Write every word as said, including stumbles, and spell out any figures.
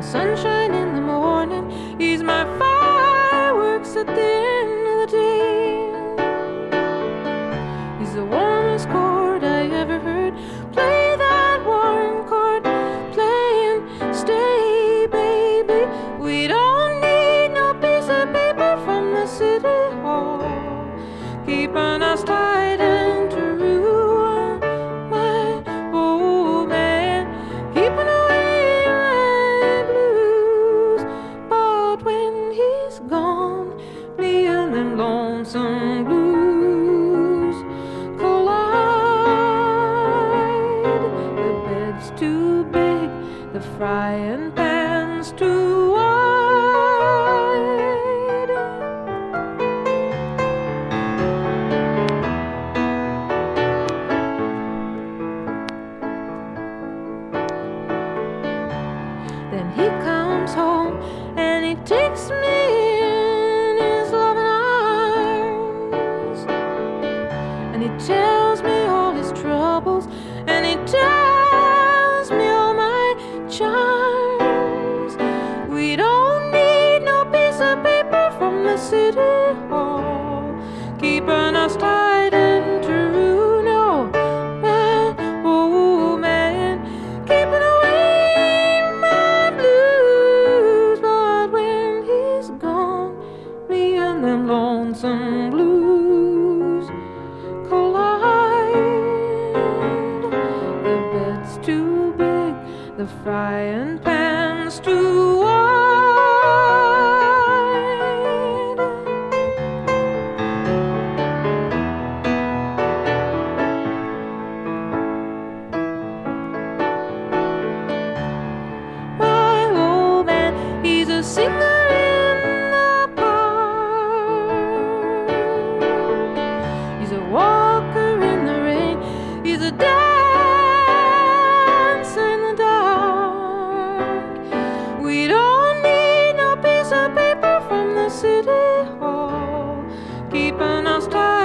sunshine in the morning. He's my fireworks at the end of the day. He's the warmest chord I ever heard. Play that warm chord, play and stay, baby. We don't need no piece of paper from the city hall, keeping us tight and true. My old man, keeping away my blues. But when he's gone, me and them lonesome blues collide. The bed's too big, the frying pan's too wide. Then he comes home and he takes me in his loving arms, and he tells me all his troubles, and he tells me all my charms. We don't need no piece of paper from the city hall, keeping us tight and true. No, my old man, keeping away my blues. But when he's gone, me and them lonesome blues collide. The bed's too big, the frying pan's too wide. My old man, he's a singer in the park. He's a walker in the rain. He's a dancer in the dark. We don't need no piece of paper from the city hall, keeping us tight